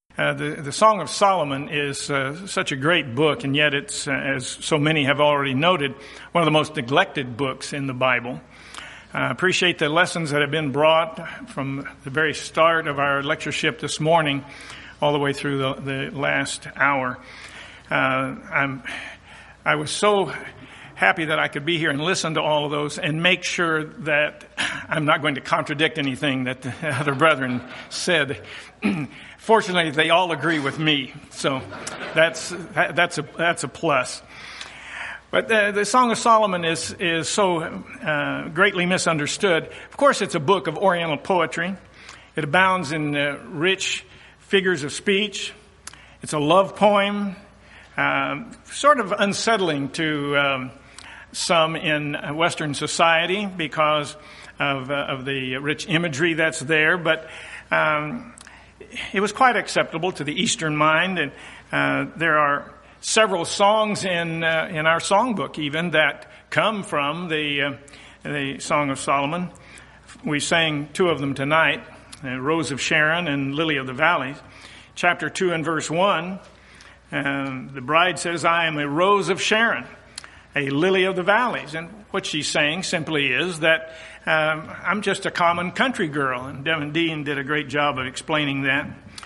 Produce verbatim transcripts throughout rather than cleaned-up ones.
Uh, the, the Song of Solomon is uh, such a great book, and yet it's, uh, as so many have already noted, one of the most neglected books in the Bible. I uh, appreciate the lessons that have been brought from the very start of our lectureship this morning all the way through the, the last hour. Uh, I'm, I was so happy that I could be here and listen to all of those and make sure that I'm not going to contradict anything that the other brethren said. Fortunately, they all agree with me, so that's that's a that's a plus. But the, the Song of Solomon is is so uh, greatly misunderstood. Of course, it's a book of Oriental poetry. It abounds in uh, rich figures of speech. It's a love poem, uh, sort of unsettling to um, some in Western society because of uh, of the rich imagery that's there, but. Um, It was quite acceptable to the Eastern mind, and uh, there are several songs in uh, in our songbook even that come from the uh, the Song of Solomon. We sang two of them tonight, uh, Rose of Sharon and Lily of the Valleys. Chapter two and verse one, uh, the bride says, "I am a rose of Sharon, a lily of the valleys." And what she's saying simply is that um, I'm just a common country girl. And Devin Dean did a great job of explaining that.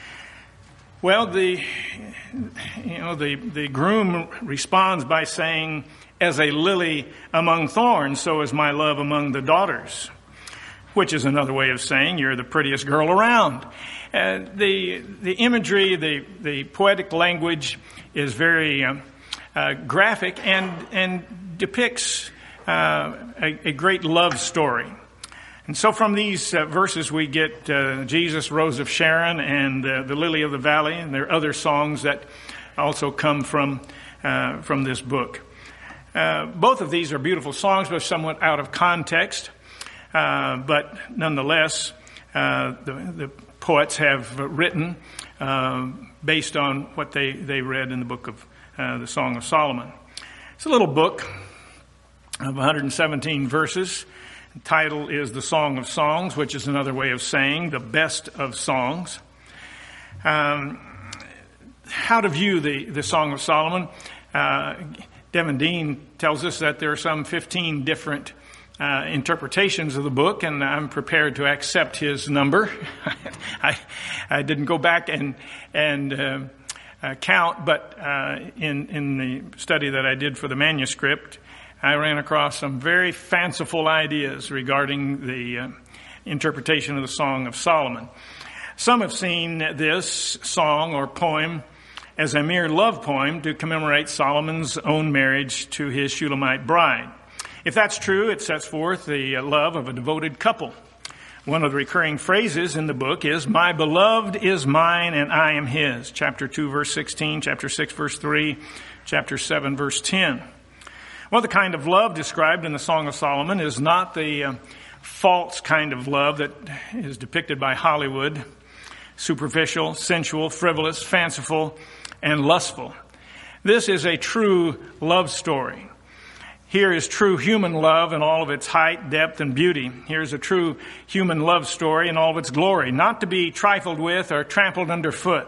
Well, the you know the the groom responds by saying, "As a lily among thorns, so is my love among the daughters," which is another way of saying you're the prettiest girl around. Uh, the the imagery, the the poetic language is very uh, uh, graphic and and depicts uh, a, a great love story. And so from these uh, verses we get uh, Jesus, Rose of Sharon, and uh, the Lily of the Valley, and there are other songs that also come from uh, from this book. Uh, both of these are beautiful songs, but somewhat out of context. Uh, but nonetheless, uh, the, the poets have written uh, based on what they, they read in the book of uh, the Song of Solomon. It's a little book of one hundred seventeen verses. The title is The Song of Songs, which is another way of saying the best of songs. Um, how to view the, the Song of Solomon? Uh, Devin Dean tells us that there are some fifteen different uh, interpretations of the book, and I'm prepared to accept his number. I, I didn't go back and and uh, uh, count, but uh, in in the study that I did for the manuscript, I ran across some very fanciful ideas regarding the uh, interpretation of the Song of Solomon. Some have seen this song or poem as a mere love poem to commemorate Solomon's own marriage to his Shulamite bride. If that's true, it sets forth the love of a devoted couple. One of the recurring phrases in the book is, "My beloved is mine and I am his." Chapter two, verse sixteen, chapter six, verse three, chapter seven, verse ten. Well, the kind of love described in the Song of Solomon is not the uh, false kind of love that is depicted by Hollywood, superficial, sensual, frivolous, fanciful, and lustful. This is a true love story. Here is true human love in all of its height, depth, and beauty. Here's a true human love story in all of its glory, not to be trifled with or trampled underfoot.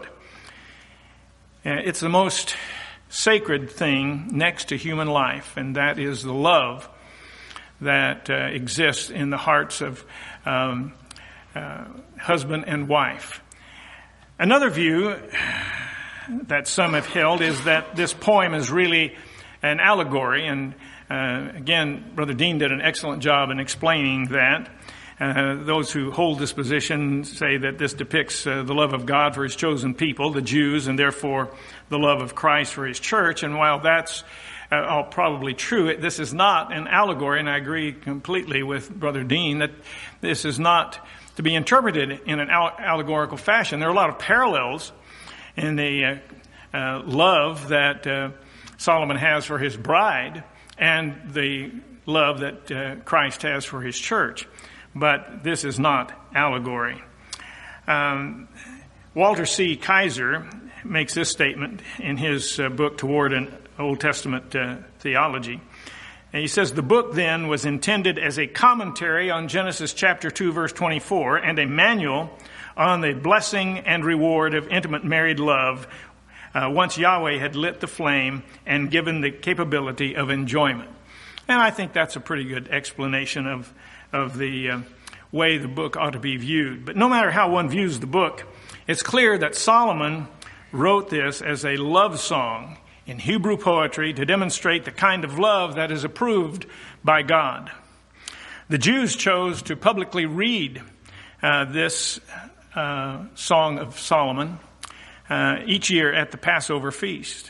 Uh, it's the most sacred thing next to human life, and that is the love that uh, exists in the hearts of um, uh, husband and wife. Another view that some have held is that this poem is really an allegory, and uh, again, Brother Dean did an excellent job in explaining that. Uh, those who hold this position say that this depicts uh, the love of God for his chosen people, the Jews, and therefore the love of Christ for his church. And while that's uh, all probably true, it, this is not an allegory, and I agree completely with Brother Dean that this is not to be interpreted in an all- allegorical fashion. There are a lot of parallels in the uh, uh, love that uh, Solomon has for his bride and the love that uh, Christ has for his church. But this is not allegory. Um, Walter C. Kaiser makes this statement in his uh, book Toward an Old Testament uh, Theology. And he says, "The book then was intended as a commentary on Genesis chapter two, verse twenty-four, and a manual on the blessing and reward of intimate married love uh, once Yahweh had lit the flame and given the capability of enjoyment. And I think that's a pretty good explanation of, of the uh, way the book ought to be viewed. But no matter how one views the book, it's clear that Solomon wrote this as a love song in Hebrew poetry to demonstrate the kind of love that is approved by God. The Jews chose to publicly read uh, this uh, Song of Solomon uh, each year at the Passover feast.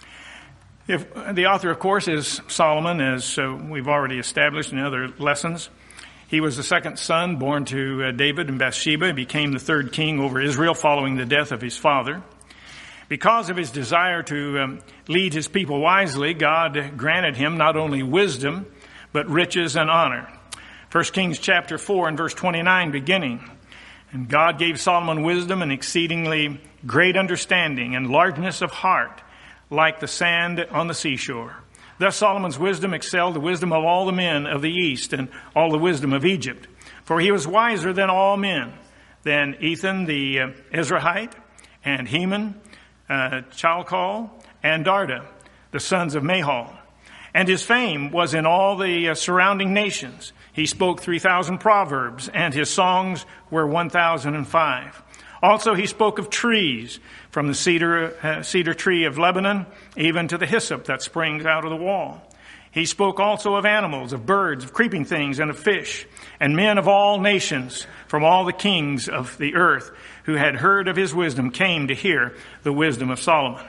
If, the author, of course, is Solomon, as uh, we've already established in other lessons. He was the second son born to uh, David and Bathsheba. He became the third king over Israel following the death of his father. Because of his desire to um, lead his people wisely, God granted him not only wisdom, but riches and honor. First Kings chapter four and verse twenty-nine beginning. And God gave Solomon wisdom and exceedingly great understanding and largeness of heart, like the sand on the seashore. Thus Solomon's wisdom excelled the wisdom of all the men of the east and all the wisdom of Egypt. For he was wiser than all men, than Ethan the uh, Ezrahite, and Heman, uh, Chalcol, and Darda, the sons of Mahal. And his fame was in all the uh, surrounding nations. He spoke three thousand proverbs, and his songs were one thousand five. Also he spoke of trees, from the cedar, uh, cedar tree of Lebanon, even to the hyssop that springs out of the wall. He spoke also of animals, of birds, of creeping things, and of fish, and men of all nations, from all the kings of the earth, who had heard of his wisdom, came to hear the wisdom of Solomon.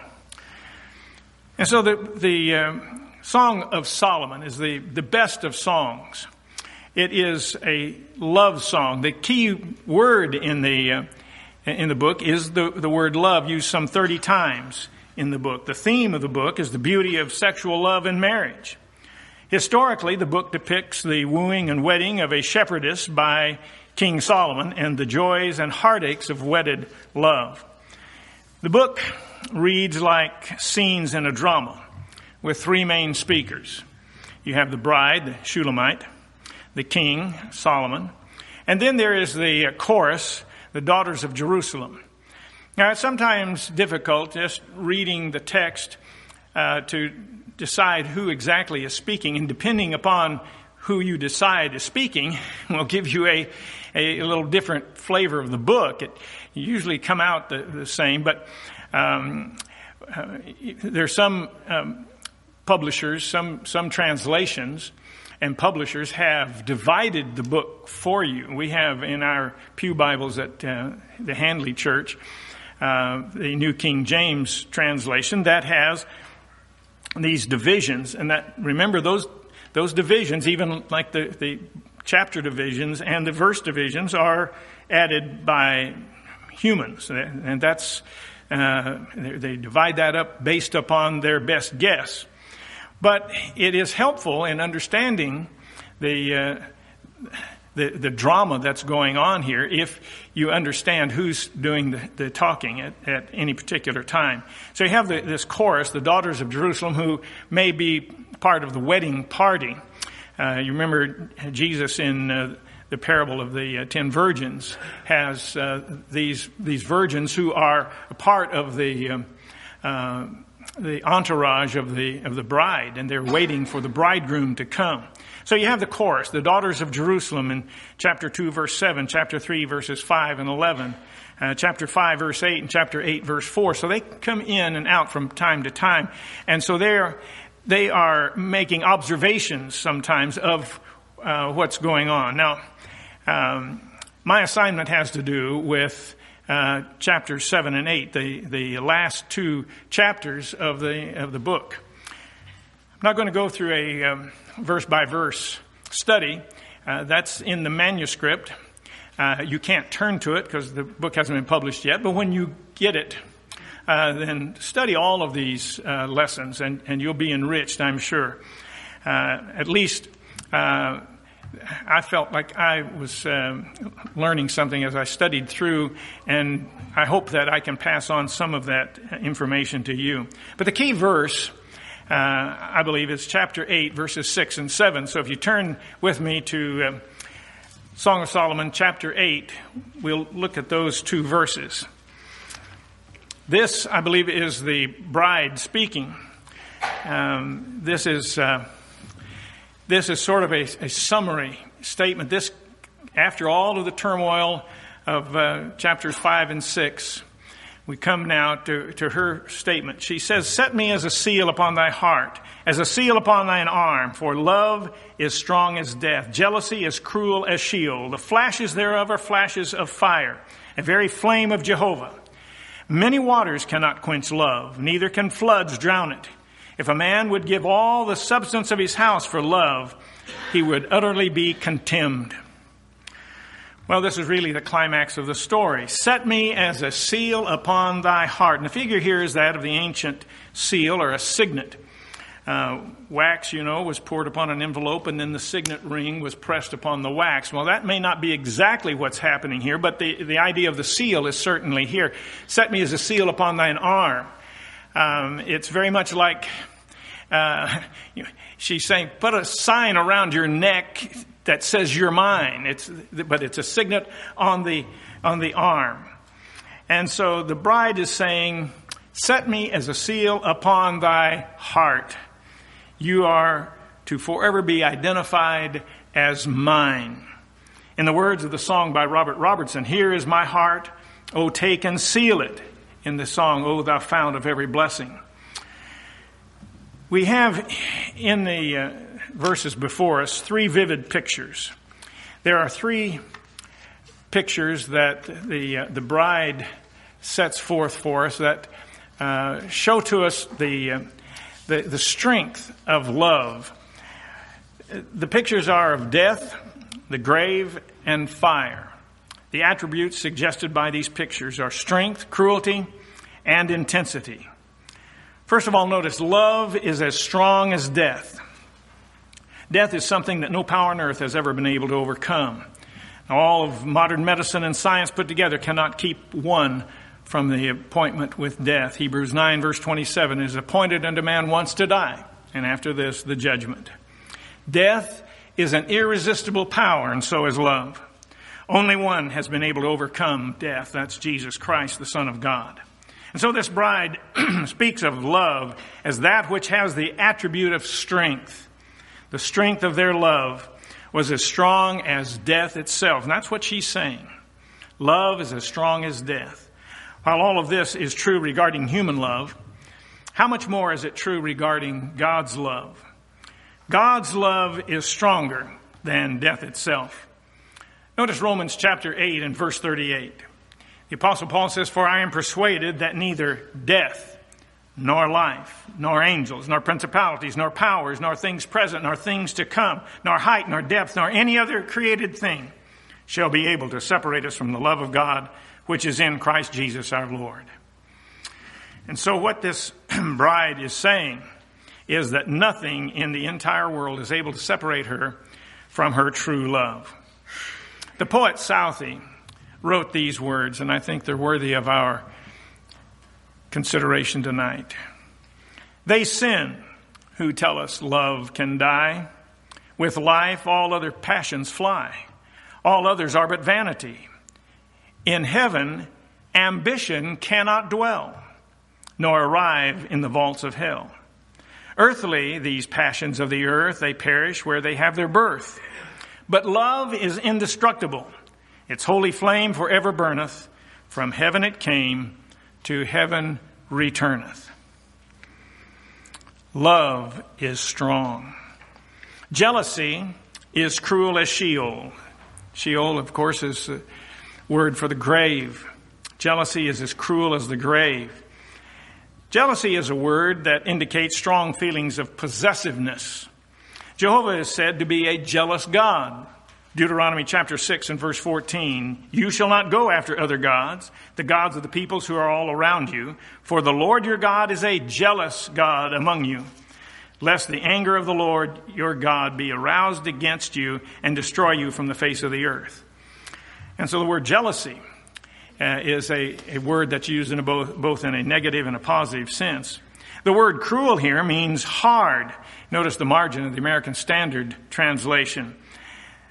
And so the, the uh, Song of Solomon is the, the best of songs. It is a love song. The key word in the uh, in the book is the, the word love, used some thirty times in the book. The theme of the book is the beauty of sexual love in marriage. Historically, the book depicts the wooing and wedding of a shepherdess by King Solomon and the joys and heartaches of wedded love. The book reads like scenes in a drama with three main speakers. You have the bride, the Shulamite, the king, Solomon, and then there is the chorus, the daughters of Jerusalem. Now, it's sometimes difficult just reading the text uh, to decide who exactly is speaking, and depending upon who you decide is speaking will give you a, a, a little different flavor of the book. It usually come out the, the same, but um, uh, there's some um, publishers, some some translations and publishers have divided the book for you. We have in our Pew Bibles at uh, the Handley Church, uh, the New King James translation that has these divisions, and that remember those those divisions, even like the, the chapter divisions and the verse divisions, are added by humans, and that's uh, they divide that up based upon their best guess. But it is helpful in understanding the, uh, the the drama that's going on here if you understand who's doing the, the talking at, at any particular time. So you have the, this chorus, the daughters of Jerusalem, who may be part of the wedding party. Uh, you remember Jesus in uh, the parable of the uh, ten virgins has uh, these these virgins who are a part of the um, uh, the entourage of the of the bride, and they're waiting for the bridegroom to come. So you have the chorus, the daughters of Jerusalem in chapter two, verse seven, chapter three, verses five and eleven, uh, chapter five, verse eight, and chapter eight, verse four. So they come in and out from time to time. And so they're, they are making observations sometimes of uh, what's going on. Now, um, my assignment has to do with Uh, chapters seven and eight, the, the last two chapters of the of the book. I'm not going to go through a um, verse-by-verse study. Uh, that's in the manuscript. Uh, you can't turn to it because the book hasn't been published yet. But when you get it, uh, then study all of these uh, lessons, and, and you'll be enriched, I'm sure. Uh, at least Uh, I felt like I was uh, learning something as I studied through, and I hope that I can pass on some of that information to you. But the key verse, uh, I believe, is chapter eight, verses six and seven. So if you turn with me to uh, Song of Solomon, chapter eight. We'll look at those two verses. This, I believe, is the bride speaking. Um, this is uh, this is sort of a, a summary statement. This, after all of the turmoil of uh, chapters five and six, we come now to, to her statement. She says, "Set me as a seal upon thy heart, as a seal upon thine arm, for love is strong as death. Jealousy is cruel as Sheol. The flashes thereof are flashes of fire, a very flame of Jehovah. Many waters cannot quench love, neither can floods drown it. If a man would give all the substance of his house for love, he would utterly be contemned." Well, this is really the climax of the story. "Set me as a seal upon thy heart." And the figure here is that of the ancient seal or a signet. Uh, wax, you know, was poured upon an envelope, and then the signet ring was pressed upon the wax. Well, that may not be exactly what's happening here, but the, the idea of the seal is certainly here. "Set me as a seal upon thine arm." Um, it's very much like uh, she's saying, put a sign around your neck that says you're mine. It's, but it's a signet on the on the arm. And so the bride is saying, "Set me as a seal upon thy heart. You are to forever be identified as mine." In the words of the song by Robert Robertson, "Here is my heart, O take and seal it," in the song, "O thou fount of every blessing." We have in the uh, verses before us three vivid pictures. There are three pictures that the uh, the bride sets forth for us that uh, show to us the, uh, the the strength of love. The pictures are of death, the grave, and fire. The attributes suggested by these pictures are strength, cruelty, and intensity. First of all, notice love is as strong as death. Death is something that no power on earth has ever been able to overcome. All of modern medicine and science put together cannot keep one from the appointment with death. Hebrews nine verse twenty-seven is appointed unto man once to die, and after this, the judgment. Death is an irresistible power, and so is love. Only one has been able to overcome death. That's Jesus Christ, the Son of God. And so this bride speaks of love as that which has the attribute of strength. The strength of their love was as strong as death itself. And that's what she's saying. Love is as strong as death. While all of this is true regarding human love, how much more is it true regarding God's love? God's love is stronger than death itself. Notice Romans chapter eight and verse thirty-eight. The Apostle Paul says, "For I am persuaded that neither death, nor life, nor angels, nor principalities, nor powers, nor things present, nor things to come, nor height, nor depth, nor any other created thing shall be able to separate us from the love of God, which is in Christ Jesus our Lord." And so what this bride is saying is that nothing in the entire world is able to separate her from her true love. The poet Southey wrote these words, and I think they're worthy of our consideration tonight. "They sin who tell us love can die. With life all other passions fly. All others are but vanity. In heaven ambition cannot dwell, nor arrive in the vaults of hell. Earthly, these passions of the earth, they perish where they have their birth. But love is indestructible. Its holy flame forever burneth. From heaven it came, to heaven returneth." Love is strong. Jealousy is cruel as Sheol. Sheol, of course, is a word for the grave. Jealousy is as cruel as the grave. Jealousy is a word that indicates strong feelings of possessiveness. Jehovah is said to be a jealous God. Deuteronomy chapter six and verse fourteen, "You shall not go after other gods, the gods of the peoples who are all around you, for the Lord your God is a jealous God among you, lest the anger of the Lord your God be aroused against you and destroy you from the face of the earth." And so the word jealousy uh, is a, a word that's used in a both, both in a negative and a positive sense. The word cruel here means hard. Notice the margin of the American Standard Translation.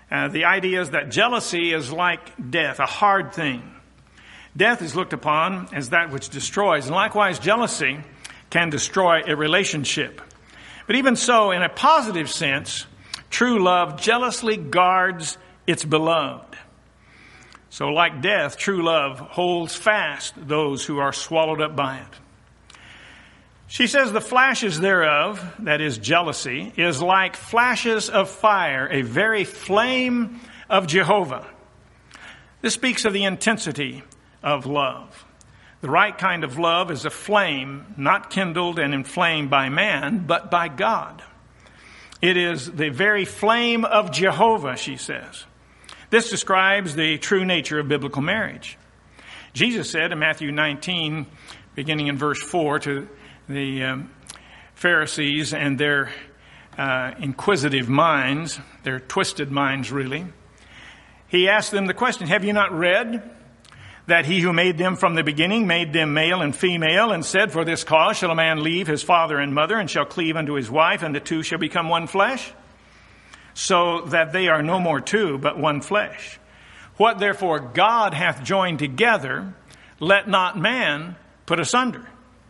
Uh, the idea is that jealousy is like death, a hard thing. Death is looked upon as that which destroys, and likewise jealousy can destroy a relationship. But even so, in a positive sense, true love jealously guards its beloved. So like death, true love holds fast those who are swallowed up by it. She says the flashes thereof, that is jealousy, is like flashes of fire, a very flame of Jehovah. This speaks of the intensity of love. The right kind of love is a flame not kindled and inflamed by man, but by God. It is the very flame of Jehovah, she says. This describes the true nature of biblical marriage. Jesus said in Matthew nineteen, beginning in verse four, to the um, Pharisees and their uh, inquisitive minds, their twisted minds really, he asked them the question, have you not read that he who made them from the beginning made them male and female, and said, for this cause shall a man leave his father and mother, and shall cleave unto his wife, and the two shall become one flesh? So that they are no more two, but one flesh. What therefore God hath joined together, let not man put asunder.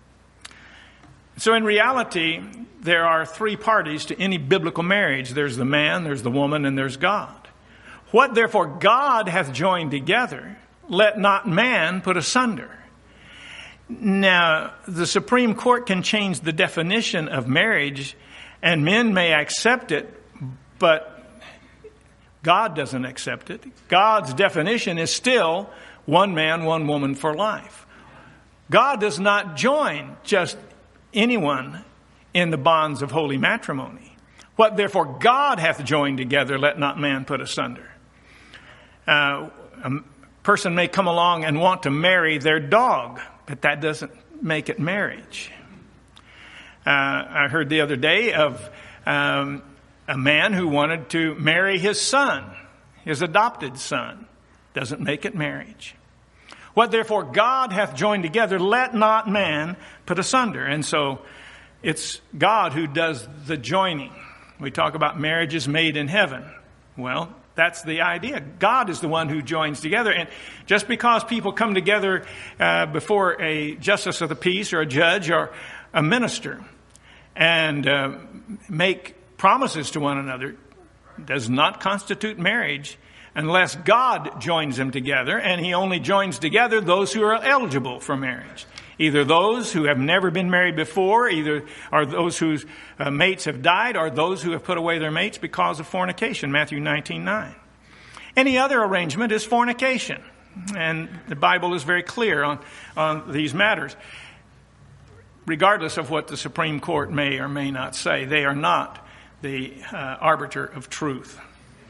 So in reality, there are three parties to any biblical marriage. There's the man, there's the woman, and there's God. What therefore God hath joined together, let not man put asunder. Now, the Supreme Court can change the definition of marriage, and men may accept it, but God doesn't accept it. God's definition is still one man, one woman for life. God does not join just anyone in the bonds of holy matrimony. What therefore God hath joined together, let not man put asunder. Uh, a person may come along and want to marry their dog, but that doesn't make it marriage. Uh, I heard the other day of um, a man who wanted to marry his son, his adopted son. Doesn't make it marriage. What therefore God hath joined together, let not man put asunder. And so it's God who does the joining. We talk about marriages made in heaven. Well, that's the idea. God is the one who joins together. And just because people come together uh, before a justice of the peace or a judge or a minister and uh, make promises to one another does not constitute marriage unless God joins them together, and he only joins together those who are eligible for marriage. Either those who have never been married before, either are those whose uh, mates have died, or those who have put away their mates because of fornication, Matthew nineteen nine. Any other arrangement is fornication, and the Bible is very clear on, on these matters. Regardless of what the Supreme Court may or may not say, they are not the uh, arbiter of truth.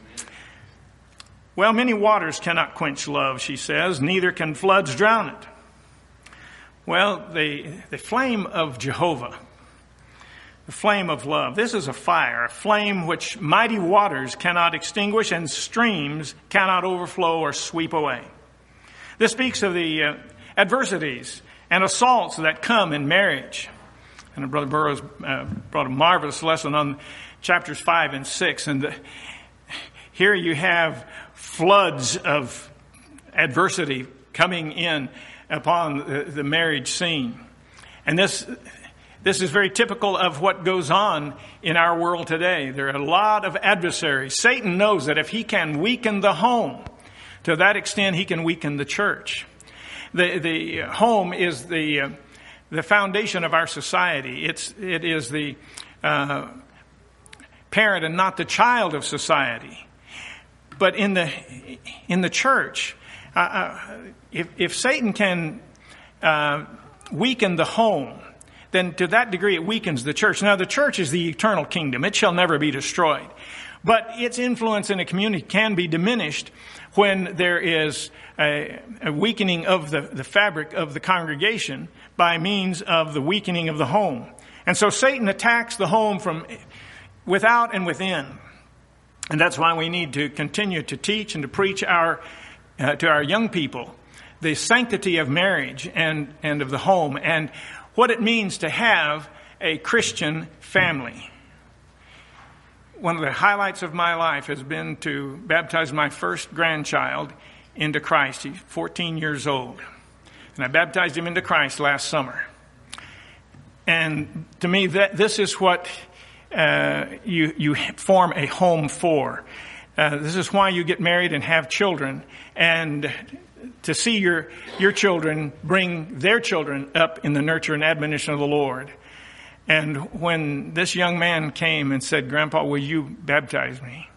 Well, many waters cannot quench love, she says, neither can floods drown it. Well, the, the flame of Jehovah, the flame of love, this is a fire, a flame which mighty waters cannot extinguish and streams cannot overflow or sweep away. This speaks of the uh, adversities and assaults that come in marriage. And Brother Burroughs uh, brought a marvelous lesson on chapters five and six. And the, here you have floods of adversity coming in upon the, the marriage scene. And this this is very typical of what goes on in our world today. There are a lot of adversaries. Satan knows that if he can weaken the home, to that extent he can weaken the church. The the home is the uh, the foundation of our society. It's it is the uh, parent and not the child of society. But in the in the church, uh, uh, if if Satan can uh, weaken the home, then to that degree it weakens the church. Now the church is the eternal kingdom; it shall never be destroyed. But its influence in a community can be diminished when there is a, a weakening of the, the fabric of the congregation by means of the weakening of the home. And so Satan attacks the home from without and within. And that's why we need to continue to teach and to preach our uh, to our young people the sanctity of marriage and, and of the home and what it means to have a Christian family. one of the highlights of my life has been to baptize my first grandchild into Christ. He's fourteen years old. And I baptized him into Christ last summer. And to me, that this is what uh, you, you form a home for. Uh, this is why you get married and have children. And to see your, your children bring their children up in the nurture and admonition of the Lord. And when this young man came and said, "Grandpa, will you baptize me?"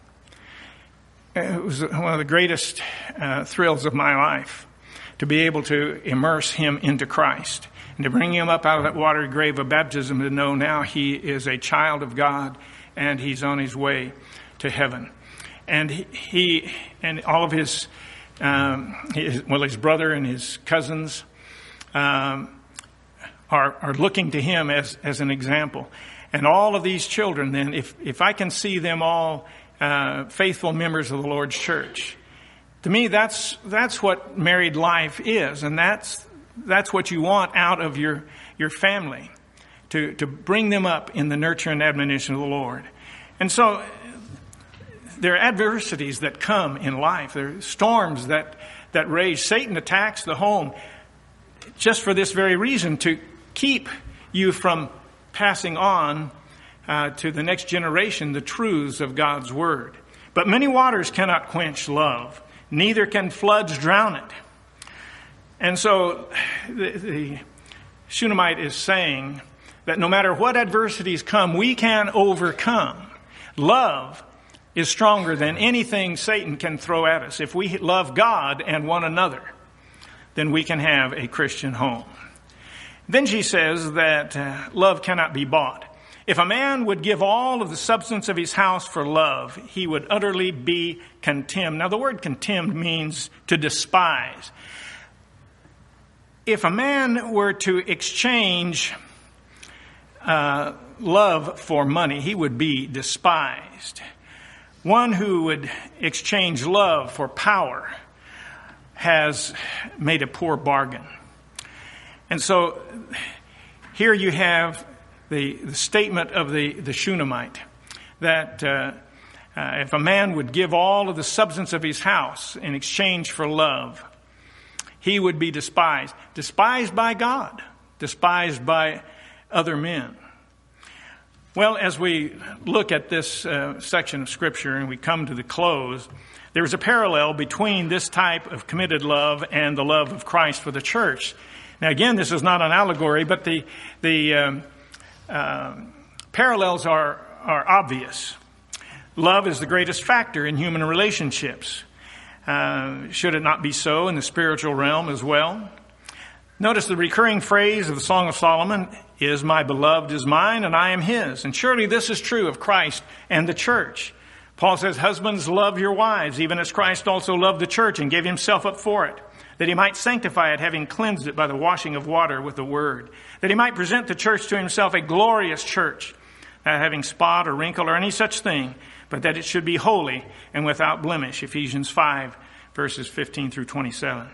It was one of the greatest uh, thrills of my life to be able to immerse him into Christ and to bring him up out of that watery grave of baptism to know now he is a child of God and he's on his way to heaven. And he, he and all of his, um, his, well, his brother and his cousins, um, Are, are looking to him as, as an example. And all of these children, then, if, if I can see them all uh, faithful members of the Lord's church, to me, that's that's what married life is. And that's that's what you want out of your, your family, to, to bring them up in the nurture and admonition of the Lord. And so there are adversities that come in life. There are storms that, that rage. Satan attacks the home just for this very reason, to keep you from passing on uh, to the next generation the truths of God's Word. But many waters cannot quench love, neither can floods drown it. And so the, the Shunammite is saying that no matter what adversities come, we can overcome. Love is stronger than anything Satan can throw at us. If we love God and one another, then we can have a Christian home. Then she says that uh, love cannot be bought. If a man would give all of the substance of his house for love, he would utterly be contemned. Now, the word contemned means to despise. If a man were to exchange uh, love for money, he would be despised. One who would exchange love for power has made a poor bargain. And so here you have the, the statement of the, the Shunammite that uh, uh, if a man would give all of the substance of his house in exchange for love, he would be despised. Despised by God, despised by other men. Well, as we look at this uh, section of Scripture and we come to the close, there's a parallel between this type of committed love and the love of Christ for the church. Now, again, this is not an allegory, but the the um, uh, parallels are are obvious. Love is the greatest factor in human relationships. Uh, should it not be so in the spiritual realm as well? Notice the recurring phrase of the Song of Solomon is, "My beloved is mine, and I am his." And surely this is true of Christ and the church. Paul says, "Husbands, love your wives, even as Christ also loved the church and gave himself up for it, that he might sanctify it, having cleansed it by the washing of water with the word, that he might present the church to himself a glorious church, not having spot or wrinkle or any such thing, but that it should be holy and without blemish." Ephesians five, verses fifteen through twenty-seven.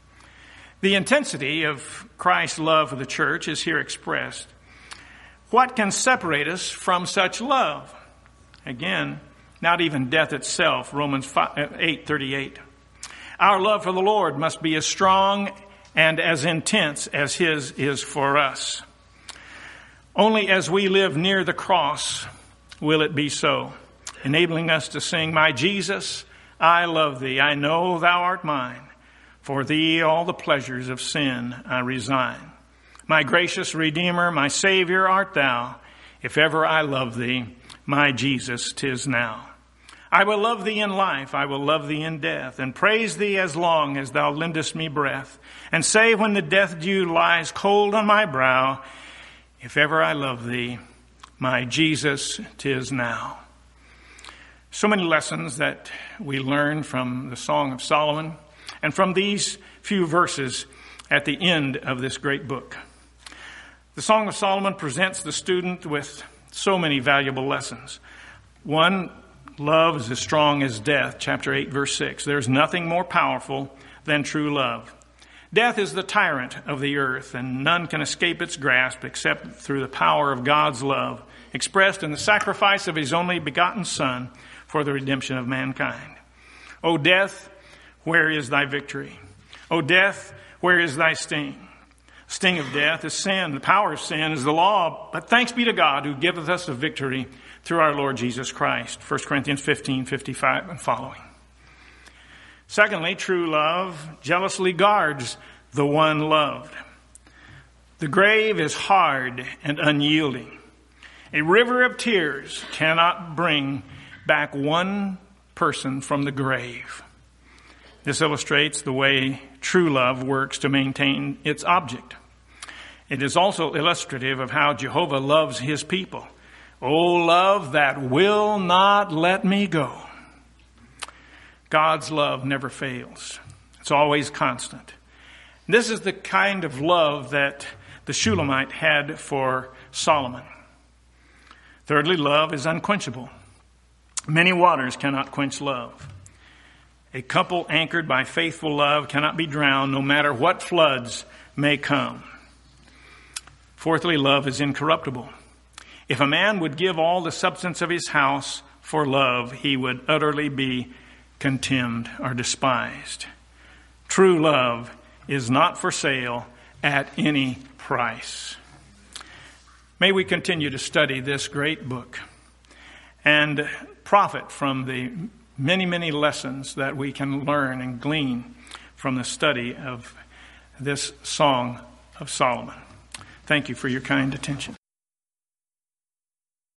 The intensity of Christ's love for the church is here expressed. What can separate us from such love? Again, not even death itself, Romans eight thirty-eight. Our love for the Lord must be as strong and as intense as his is for us. Only as we live near the cross will it be so, enabling us to sing, "My Jesus, I love thee. I know thou art mine. For thee all the pleasures of sin I resign. My gracious Redeemer, my Savior art thou. If ever I love thee, my Jesus 'tis now. I will love thee in life, I will love thee in death, and praise thee as long as thou lendest me breath, and say when the death dew lies cold on my brow, if ever I love thee, my Jesus 'tis now." So many lessons that we learn from the Song of Solomon and from these few verses at the end of this great book. The Song of Solomon presents the student with so many valuable lessons. One, love is as strong as death, chapter eight, verse six. There's nothing more powerful than true love. Death is the tyrant of the earth, and none can escape its grasp except through the power of God's love, expressed in the sacrifice of his only begotten Son for the redemption of mankind. O death, where is thy victory? O death, where is thy sting? Sting of death is sin. The power of sin is the law. But thanks be to God who giveth us the victory through our Lord Jesus Christ. First Corinthians fifteen, fifty-five and following. Secondly, true love jealously guards the one loved. The grave is hard and unyielding. A river of tears cannot bring back one person from the grave. This illustrates the way true love works to maintain its object. It is also illustrative of how Jehovah loves his people. O love that will not let me go. God's love never fails. It's always constant. This is the kind of love that the Shulamite had for Solomon. Thirdly, love is unquenchable. Many waters cannot quench love. A couple anchored by faithful love cannot be drowned, no matter what floods may come. Fourthly, love is incorruptible. If a man would give all the substance of his house for love, he would utterly be contemned or despised. True love is not for sale at any price. May we continue to study this great book and profit from the many, many lessons that we can learn and glean from the study of this Song of Solomon. Thank you for your kind attention.